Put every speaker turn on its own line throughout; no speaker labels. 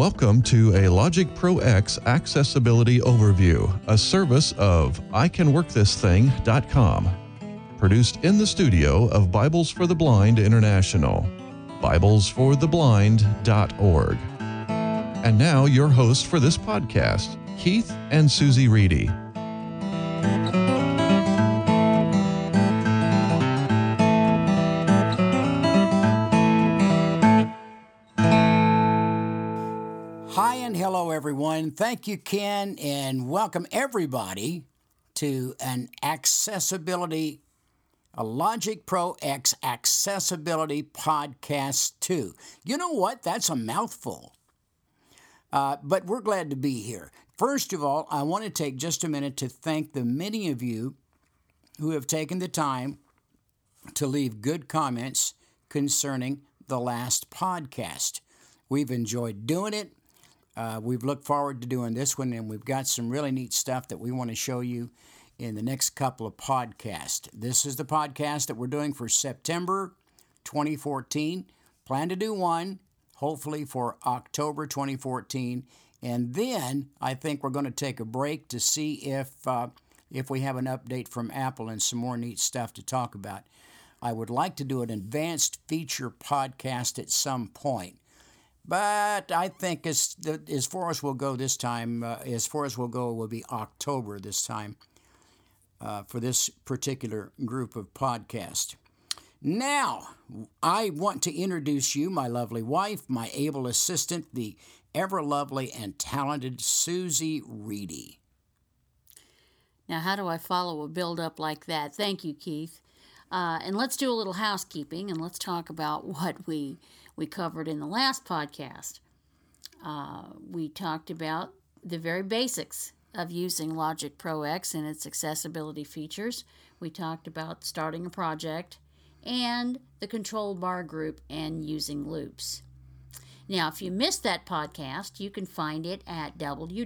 Welcome to a Logic Pro X Accessibility Overview, a service of ICanWorkThisThing.com, produced in the studio of Bibles for the Blind International, BiblesForTheBlind.org. And now your host for this podcast, Keith and Susie Reedy.
Hi and hello, everyone. Thank you, Ken, and welcome everybody to a Logic Pro X Accessibility Podcast 2. You know what? That's a mouthful. But we're glad to be here. First of all, I want to take just a minute to thank the many of you who have taken the time to leave good comments concerning the last podcast. We've enjoyed doing it. We've looked forward to doing this one, and we've got some really neat stuff that we want to show you in the next couple of podcasts. This is the podcast that we're doing for September 2014. Plan to do one, hopefully for October 2014, and then I think we're going to take a break to see if we have an update from Apple and some more neat stuff to talk about. I would like to do an advanced feature podcast at some point. But I think as far as we'll go this time, will be October this time for this particular group of podcasts. Now, I want to introduce you, my lovely wife, my able assistant, the ever-lovely and talented Susie Reedy.
Now, how do I follow a build-up like that? Thank you, Keith. And let's do a little housekeeping, and let's talk about what we covered in the last podcast. We talked about the very basics of using Logic Pro X and its accessibility features. We talked about starting a project and the control bar group and using loops. Now, if you missed that podcast, you can find it at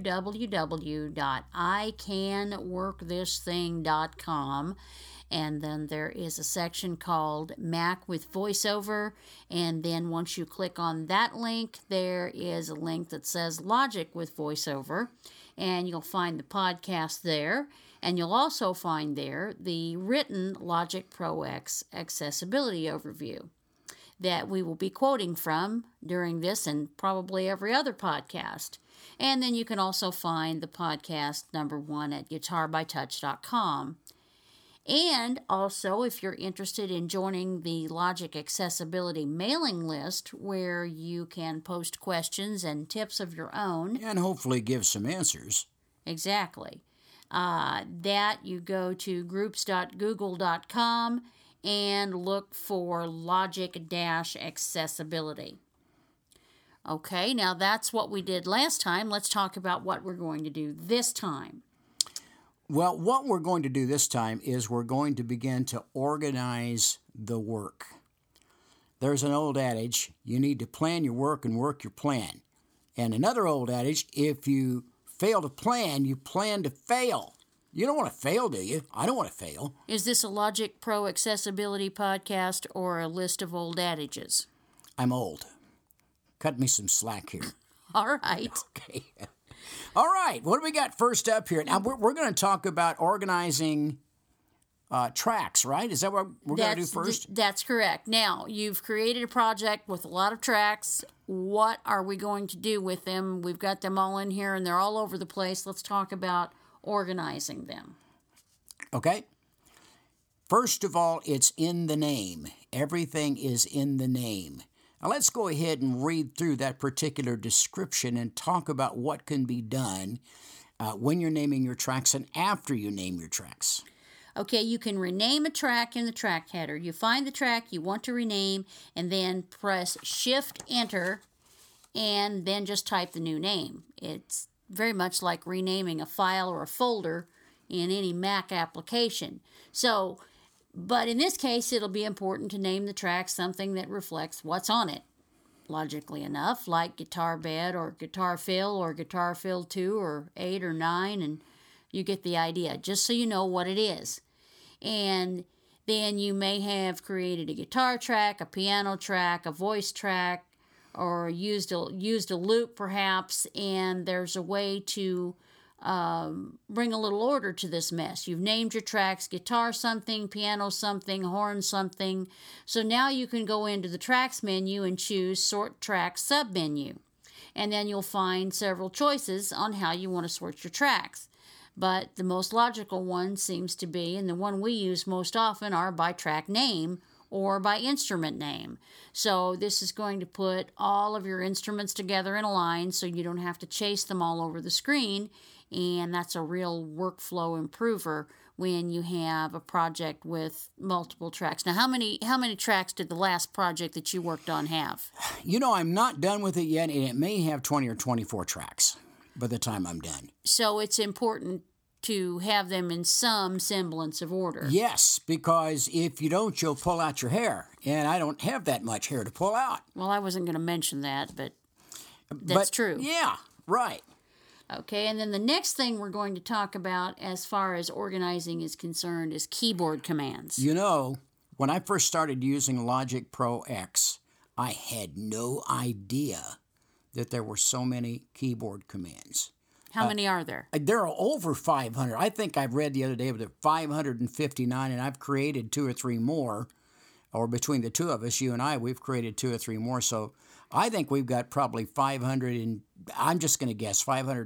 www.ICanWorkThisThing.com. And then there is a section called Mac with VoiceOver. And then once you click on that link, there is a link that says Logic with VoiceOver. And you'll find the podcast there. And you'll also find there the written Logic Pro X Accessibility Overview that we will be quoting from during this and probably every other podcast. And then you can also find the podcast number 1 at guitarbytouch.com. And also, if you're interested in joining the Logic Accessibility mailing list, where you can post questions and tips of your own.
And hopefully give some answers.
Exactly. That you go to groups.google.com and look for Logic-accessibility. Okay, now that's what we did last time. Let's talk about what we're going to do this time.
Well, what we're going to do this time is we're going to begin to organize the work. There's an old adage, you need to plan your work and work your plan. And another old adage, if you fail to plan, you plan to fail. You don't want to fail, do you? I don't want to fail.
Is this a Logic Pro Accessibility podcast or a list of old adages?
I'm old. Cut me some slack here.
All right.
Okay. All right, what do we got first up here? Now, we're going to talk about organizing tracks, right? Is that what we're going to do first?
That's correct. Now, you've created a project with a lot of tracks. What are we going to do with them? We've got them all in here, and they're all over the place. Let's talk about organizing them.
Okay. First of all, it's in the name. Everything is in the name. Now let's go ahead and read through that particular description and talk about what can be done when you're naming your tracks and after you name your tracks.
Okay, you can rename a track in the track header. You find the track you want to rename and then press Shift-Enter and then just type the new name. It's very much like renaming a file or a folder in any Mac application. But in this case, it'll be important to name the track something that reflects what's on it. Logically enough, like Guitar Bed or Guitar Fill or Guitar Fill 2 or 8 or 9, and you get the idea, just so you know what it is. And then you may have created a guitar track, a piano track, a voice track, or used a loop perhaps, and there's a way to bring a little order to this mess. You've named your tracks: guitar something, piano something, horn something. So now you can go into the tracks menu and choose sort tracks submenu. And then you'll find several choices on how you want to sort your tracks. But the most logical one seems to be, and the one we use most often, are by track name or by instrument name. So this is going to put all of your instruments together in a line so you don't have to chase them all over the screen, and that's a real workflow improver when you have a project with multiple tracks. Now, how many tracks did the last project that you worked on have?
You know, I'm not done with it yet, and it may have 20 or 24 tracks by the time I'm done.
So it's important to have them in some semblance of order.
Yes, because if you don't, you'll pull out your hair, and I don't have that much hair to pull out.
Well, I wasn't going to mention that, but that's true.
Yeah, right.
Okay, and then the next thing we're going to talk about as far as organizing is concerned is keyboard commands.
You know, when I first started using Logic Pro X, I had no idea that there were so many keyboard commands.
How many are there?
There are over 500. I think I've read the other day that 559, and I've created 2 or 3 more, or between the two of us, you and I, we've created 2 or 3 more. So I think we've got probably 500, and I'm just going to guess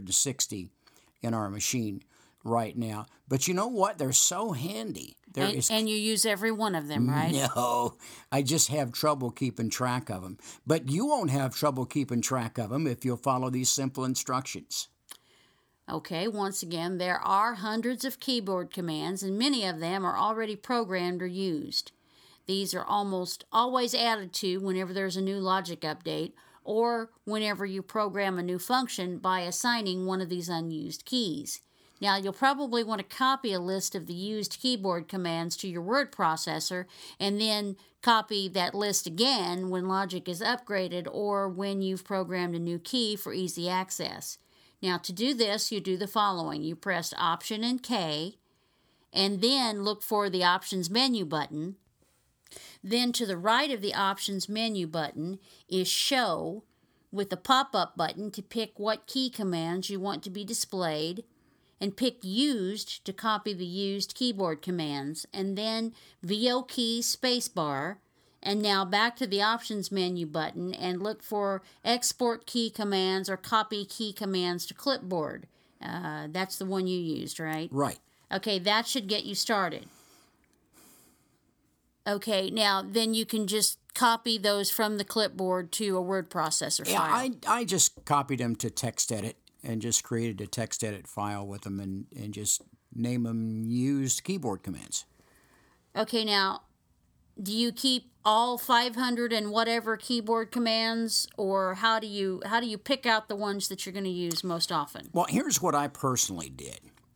560 in our machine right now. But you know what? They're so handy.
And you use every one of them, right?
No, I just have trouble keeping track of them. But you won't have trouble keeping track of them if you'll follow these simple instructions.
Okay, once again, there are hundreds of keyboard commands, and many of them are already programmed or used. These are almost always added to whenever there's a new Logic update, or whenever you program a new function by assigning one of these unused keys. Now, you'll probably want to copy a list of the used keyboard commands to your word processor, and then copy that list again when Logic is upgraded or when you've programmed a new key for easy access. Now, to do this, you do the following. You press Option and K, and then look for the Options menu button. Then to the right of the Options menu button is Show, with a pop-up button to pick what key commands you want to be displayed, and pick Used to copy the used keyboard commands, and then VO key spacebar. And now back to the Options menu button and look for Export key commands or Copy key commands to clipboard. That's the one you used, right?
Right.
Okay, that should get you started. Okay, now then you can just copy those from the clipboard to a word processor file.
Yeah, I just copied them to TextEdit and just created a TextEdit file with them and just name them Used Keyboard Commands.
Okay, now, do you keep all 500 and whatever keyboard commands, or how do you pick out the ones that you're going to use most often?
Well, here's what I personally did.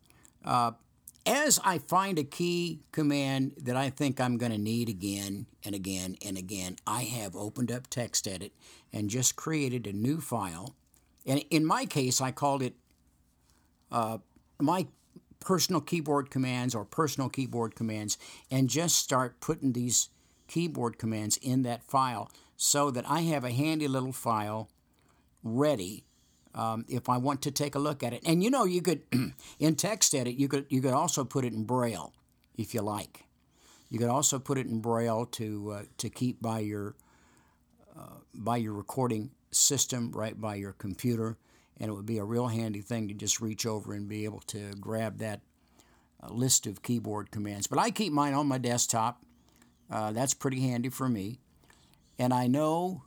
As I find a key command that I think I'm going to need again and again and again, I have opened up TextEdit and just created a new file. And in my case, I called it my personal keyboard commands or personal keyboard commands, and just start putting these keyboard commands in that file so that I have a handy little file ready if I want to take a look at it. And you know, you could in TextEdit, you could also put it in Braille if you like. You could also put it in Braille to keep by your recording system, right by your computer, and it would be a real handy thing to just reach over and be able to grab that list of keyboard commands. But I keep mine on my desktop. That's pretty handy for me. And I know,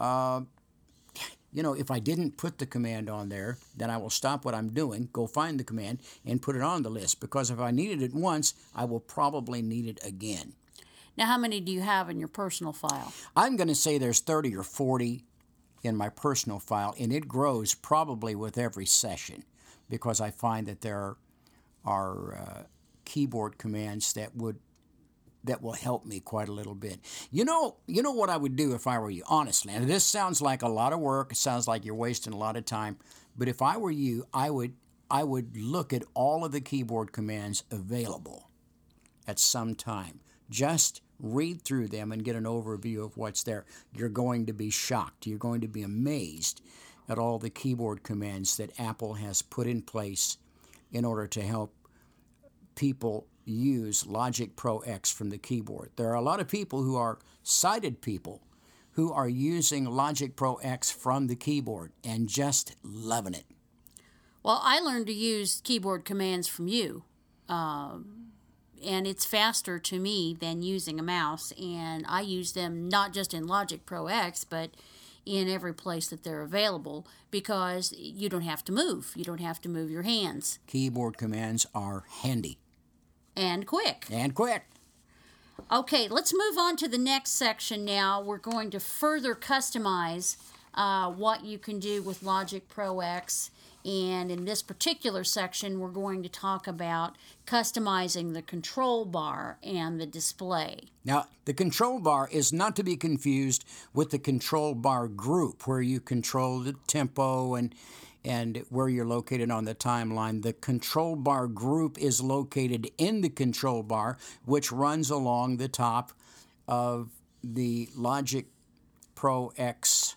if I didn't put the command on there, then I will stop what I'm doing, go find the command, and put it on the list. Because if I needed it once, I will probably need it again.
Now, how many do you have in your personal file?
I'm going to say there's 30 or 40 in my personal file, and it grows probably with every session because I find that there are keyboard commands that will help me quite a little bit. You know what I would do if I were you, honestly, and this sounds like a lot of work, it sounds like you're wasting a lot of time, but if I were you, I would look at all of the keyboard commands available at some time Just read through them and get an overview of what's there. You're going to be shocked. You're going to be amazed at all the keyboard commands that Apple has put in place in order to help people use Logic Pro X from the keyboard. There are a lot of people who are sighted people who are using Logic Pro X from the keyboard and just loving it.
Well, I learned to use keyboard commands from you, and it's faster to me than using a mouse, and I use them not just in Logic Pro X, but in every place that they're available, because you don't have to move. You don't have to move your hands.
Keyboard commands are handy.
And quick.
And quick.
Okay, let's move on to the next section now. We're going to further customize what you can do with Logic Pro X. And in this particular section, we're going to talk about customizing the control bar and the display.
Now, the control bar is not to be confused with the control bar group, where you control the tempo and where you're located on the timeline. The control bar group is located in the control bar, which runs along the top of the Logic Pro X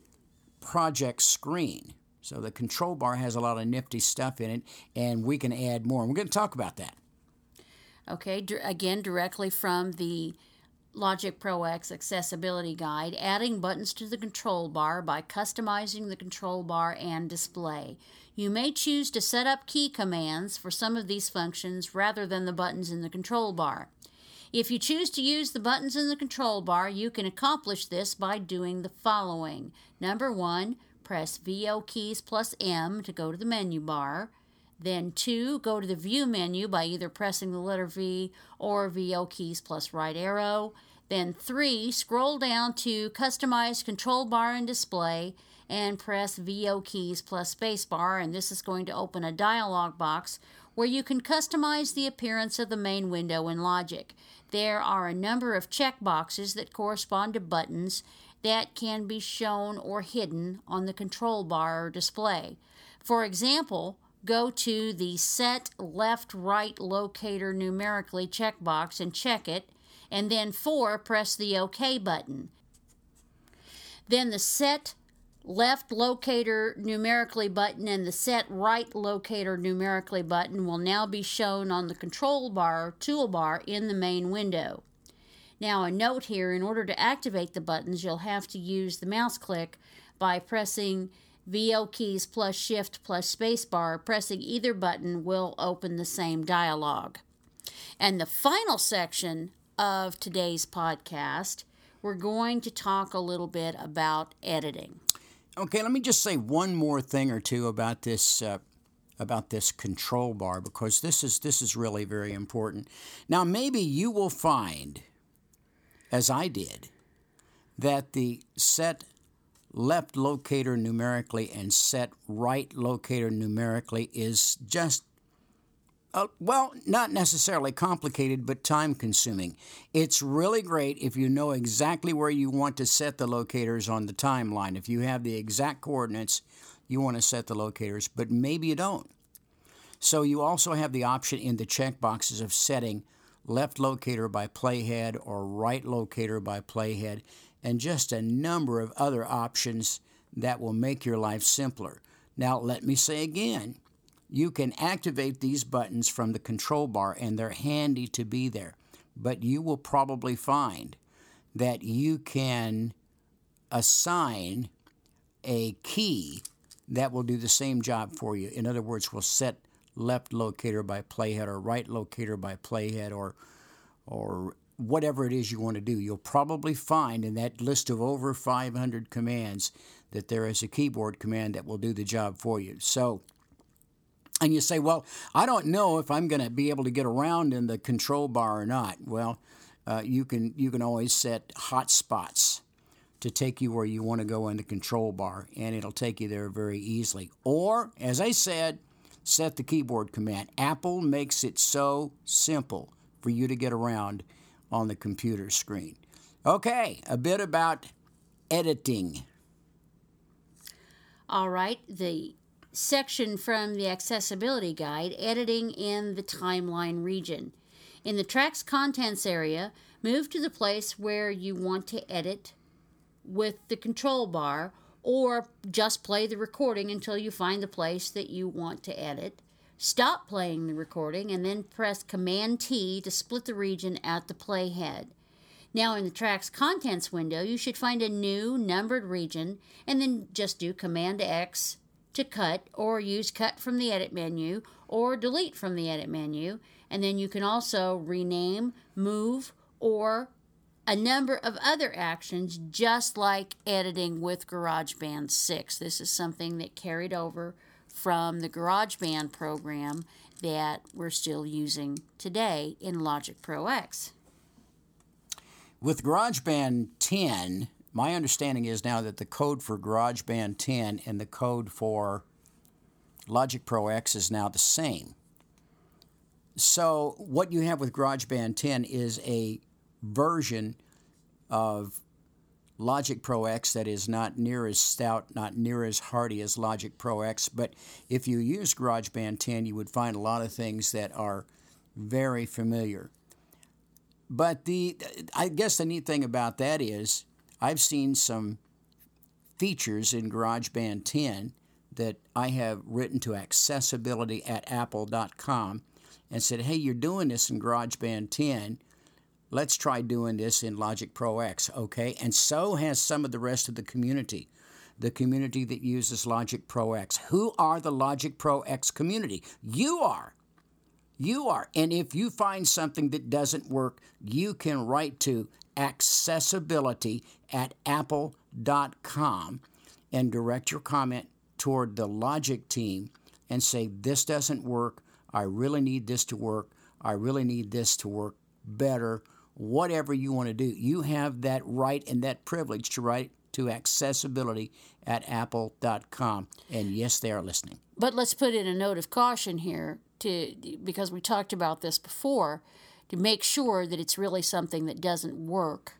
project screen. So the control bar has a lot of nifty stuff in it, and we can add more. And we're going to talk about that.
Okay, again, directly from the Logic Pro X Accessibility Guide, adding buttons to the control bar by customizing the control bar and display. You may choose to set up key commands for some of these functions rather than the buttons in the control bar. If you choose to use the buttons in the control bar, you can accomplish this by doing the following. Number 1, press VO keys plus M to go to the menu bar. Then 2, go to the View menu by either pressing the letter V or VO keys plus right arrow. Then 3, scroll down to Customize Control Bar and Display and press VO keys plus spacebar, and this is going to open a dialog box where you can customize the appearance of the main window in Logic. There are a number of checkboxes that correspond to buttons that can be shown or hidden on the control bar or display. For example, go to the Set Left-Right Locator Numerically checkbox and check it, and then 4, press the OK button. Then the Set Left Locator Numerically button and the Set Right Locator Numerically button will now be shown on the control bar toolbar in the main window. Now, a note here, in order to activate the buttons, you'll have to use the mouse click by pressing VO keys plus Shift plus spacebar. Pressing either button will open the same dialog. And the final section of today's podcast, we're going to talk a little bit about editing.
Okay, let me just say one more thing or two about this control bar, because this is really very important. Now, maybe you will find, as I did, that the Set Left Locator Numerically and Set Right Locator Numerically is just, not necessarily complicated, but time-consuming. It's really great if you know exactly where you want to set the locators on the timeline. If you have the exact coordinates, you want to set the locators, but maybe you don't. So you also have the option in the checkboxes of setting left locator by playhead or right locator by playhead, and just a number of other options that will make your life simpler. Now, let me say again, you can activate these buttons from the control bar, and they're handy to be there. But you will probably find that you can assign a key that will do the same job for you. In other words, will set left locator by playhead or right locator by playhead or whatever it is you want to do. You'll probably find in that list of over 500 commands that there is a keyboard command that will do the job for you. So, and you say, well, I don't know if I'm going to be able to get around in the control bar or not. Well, you can always set hotspots to take you where you want to go in the control bar, and it'll take you there very easily. Or, as I said, set the keyboard command. Apple makes it so simple for you to get around on the computer screen. Okay, a bit about editing.
All right, the section from the Accessibility Guide, Editing in the Timeline Region. In the track's contents area, move to the place where you want to edit with the control bar, or just play the recording until you find the place that you want to edit. Stop playing the recording and then press Command-T to split the region at the playhead. Now in the track's contents window, you should find a new numbered region and then just do Command-X to cut, or use cut from the edit menu or delete from the edit menu. And then you can also rename, move, or a number of other actions, just like editing with GarageBand 6. This is something that carried over from the GarageBand program that we're still using today in Logic Pro X.
With GarageBand 10, my understanding is now that the code for GarageBand 10 and the code for Logic Pro X is now the same. So what you have with GarageBand 10 is a version of Logic Pro X that is not near as stout, not near as hardy as Logic Pro X. But if you use GarageBand 10, you would find a lot of things that are very familiar. But I guess the neat thing about that is I've seen some features in GarageBand 10 that I have written to accessibility@apple.com and said, hey, you're doing this in GarageBand 10. Let's try doing this in Logic Pro X, okay? And so has some of the rest of the community that uses Logic Pro X. Who are the Logic Pro X community? You are. You are. And if you find something that doesn't work, you can write to accessibility@apple.com and direct your comment toward the Logic team and say, this doesn't work. I really need this to work. I really need this to work better. Whatever you want to do, you have that right and that privilege to write to accessibility@apple.com. And yes, they are listening.
But let's put in a note of caution here, because we talked about this before, to make sure that it's really something that doesn't work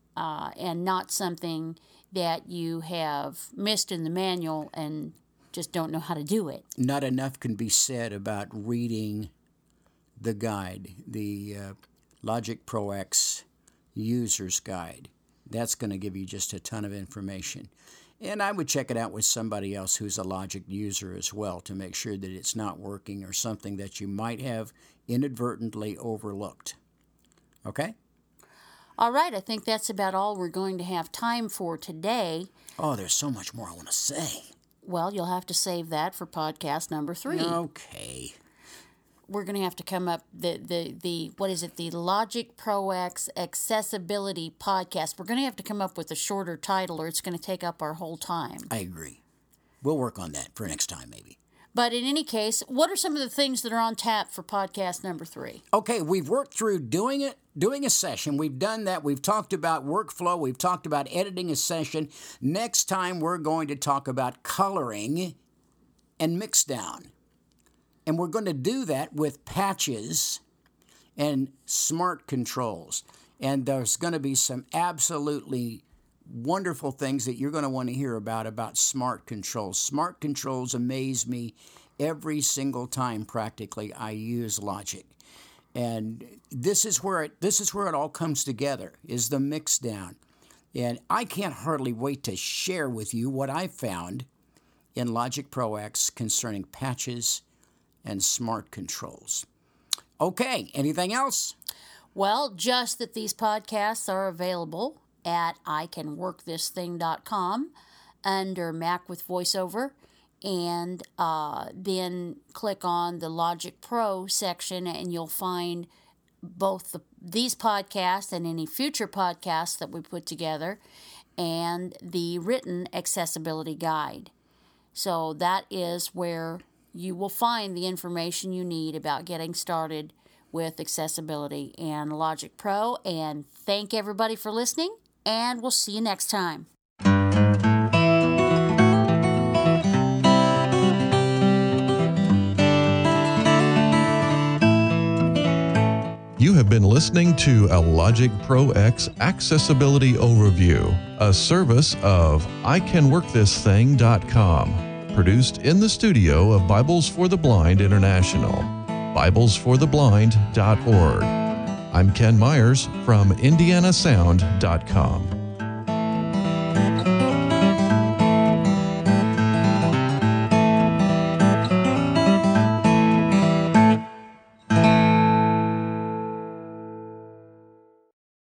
and not something that you have missed in the manual and just don't know how to do it.
Not enough can be said about reading the guide, the Logic Pro X User's Guide. That's going to give you just a ton of information. And I would check it out with somebody else who's a Logic user as well to make sure that it's not working or something that you might have inadvertently overlooked. Okay?
All right, I think that's about all we're going to have time for today.
Oh, there's so much more I want to say.
Well, you'll have to save that for podcast number 3.
Okay.
We're going to have to come up the Logic Pro X Accessibility Podcast. We're going to have to come up with a shorter title, or it's going to take up our whole time.
I agree. We'll work on that for next time, maybe.
But in any case, what are some of the things that are on tap for podcast number 3?
Okay, we've worked through doing a session. We've done that. We've talked about workflow. We've talked about editing a session. Next time, we're going to talk about coloring and mixdown. And we're going to do that with patches and smart controls. And there's going to be some absolutely wonderful things that you're going to want to hear about smart controls. Smart controls amaze me every single time practically I use Logic. And this is where it all comes together, is the mixdown. And I can't hardly wait to share with you what I found in Logic Pro X concerning patches and smart controls. Okay, anything else?
Well, just that these podcasts are available at iCanWorkThisThing.com under Mac with VoiceOver, and then click on the Logic Pro section, and you'll find both these podcasts and any future podcasts that we put together, and the written accessibility guide. So that is where you will find the information you need about getting started with accessibility and Logic Pro. And thank everybody for listening, and we'll see you next time.
You have been listening to a Logic Pro X Accessibility Overview, a service of iCanWorkThisThing.com. Produced in the studio of Bibles for the Blind International, biblesfortheblind.org. I'm Ken Myers from IndianaSound.com.